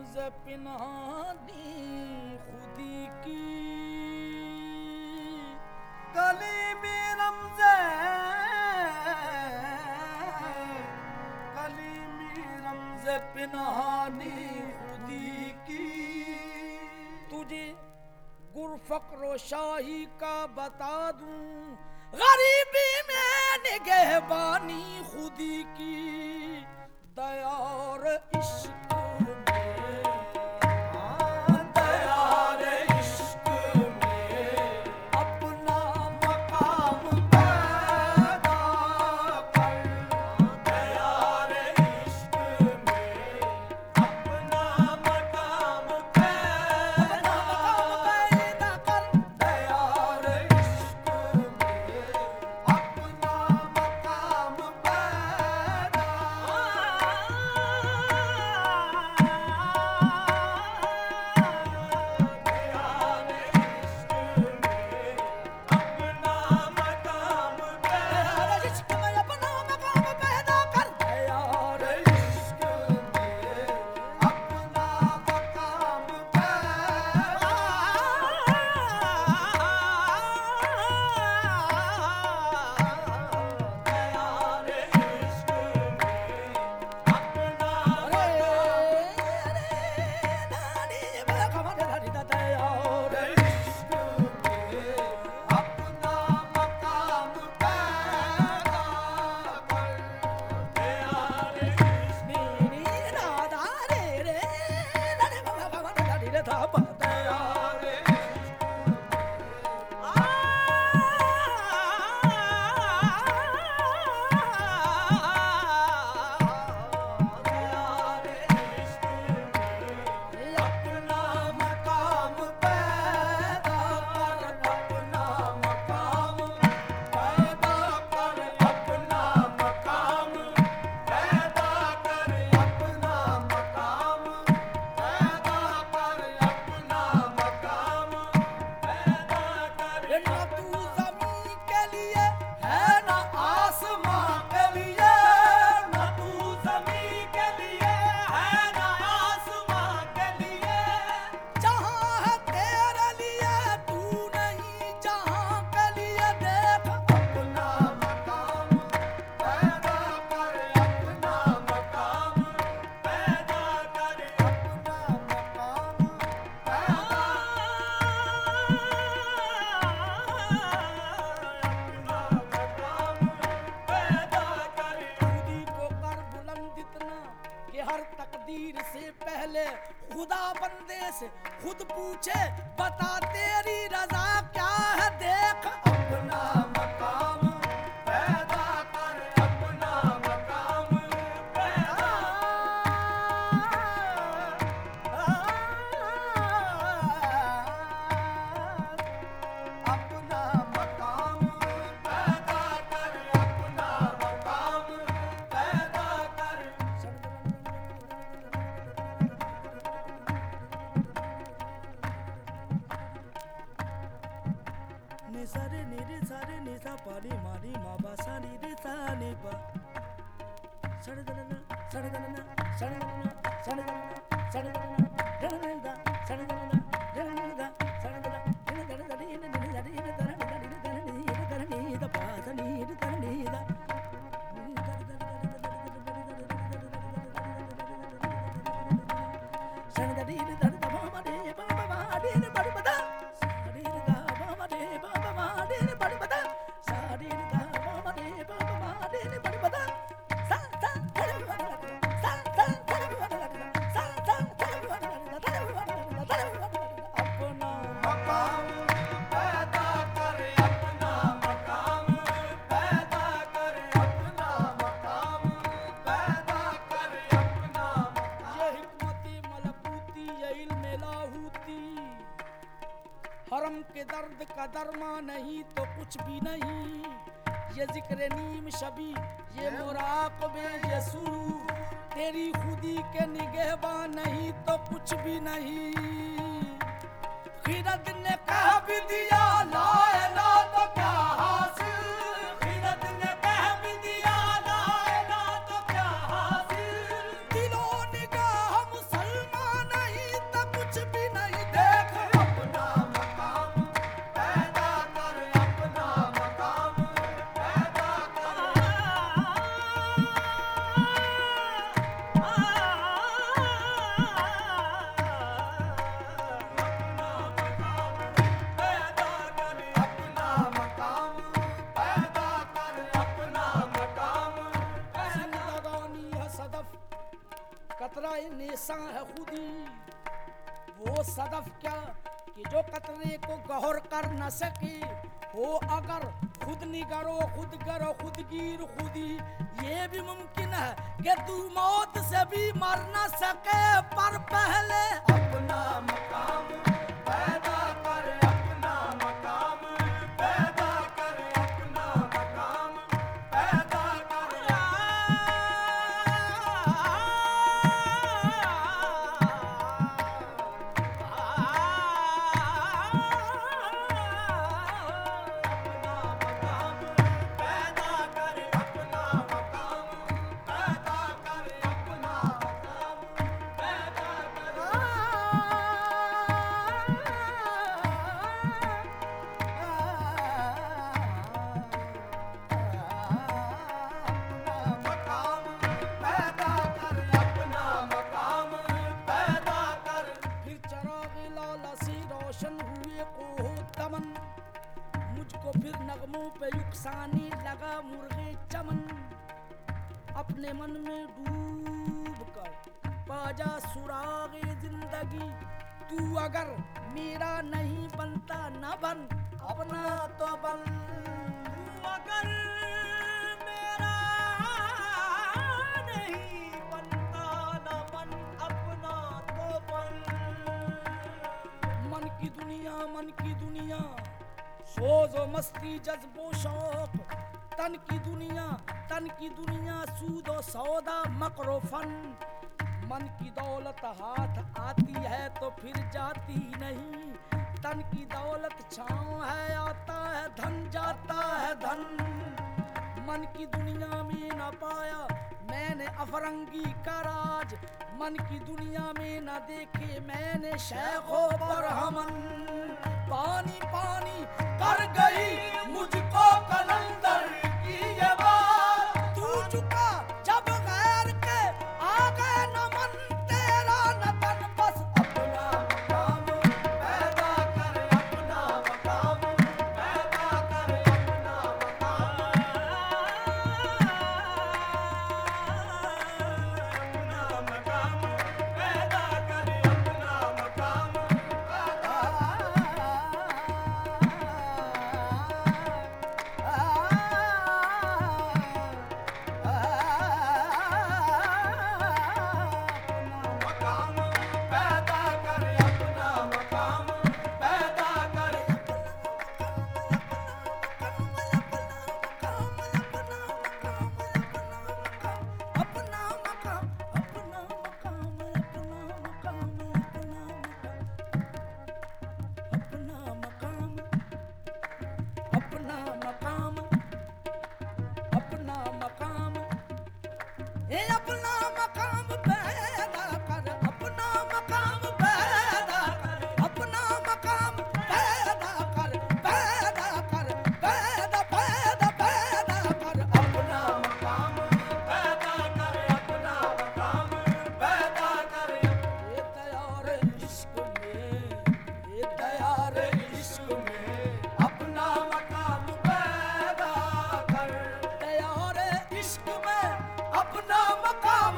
रमज़ पिन्हानी खुदी की, कलीमी रमज़ पिन्हानी खुदी की। तुझे गुरफक्र शाही का बता दूं, गरीबी में निगहबानी खुदी की। दया और इश्क से पहले खुदा बंदे से खुद पूछे, बता तेरी रजा क्या है, देख अपना मकाम पैदा कर, अपना मकाम पैदा अपना मकाम पैदा कर, अपना मकाम पैदा कर। निसारे निरे सारे निसा पानी मारी माबा सानी रे सानी बा सड़गना सड़गना सड़गना सड़गना सड़गना डरनेदा सड़गना डरनेदा सड़गना डरनेदा डरनेदा डरनेदा डरनेदा पासनी डरनेदा सड़गना डरनेदा बाबा दे बाबा दे बड़ बड़ा हरम के दर्द का दरमा नहीं तो कुछ भी नहीं, ये जिक्र नीम शबी ये मुराक़बे ये सुरू, तेरी खुदी के निगहबान नहीं तो कुछ भी नहीं। खिरद ने कह भी दिया ला इलाहा तो क्या हासिल, खिरद ने कह भी दिया ला इलाहा तो क्या हासिल। दिलो निगाह मुसलमान हदफ क्या कि जो कतरे को गौर कर न सके हो अगर खुद निगरो खुद करो खुद गिर खुद ही ये भी मुमकिन है कि तू मौत से भी मर न सके पर पहले अपना मकाम पैदा कर अपना मकाम पैदा कर अपना मकाम पैदा कर मुझको फिर नगमों पे युक्सानी लगा मुर्गे चमन अपने मन में डूब कर पाजा सुरागे जिंदगी तू अगर मेरा नहीं बनता न बन अपना तो बन तू अगर मेरा नहीं बनता न बन अपना तो बन मन की दुनिया सोजो मस्ती जज्बो शौक तन की दुनिया सूदो सौदा मकरो फन मन की दौलत हाथ आती है तो फिर जाती नहीं तन की दौलत छाँव है आता है धन जाता है धन मन की दुनिया में न पाया मैंने अफरंगी का राज मन की दुनिया में न देखे मैंने शेखो पर हमन पानी पानी कर गई मुझको कलंदर की ये बात तू चुका जब गैर के आ गए न मन तेरा न तन बस अपना मकाम पैदा कर अपना मकाम पैदा कर अपना मकाम पैदा कर अपना मकाम अपना मकाम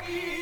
की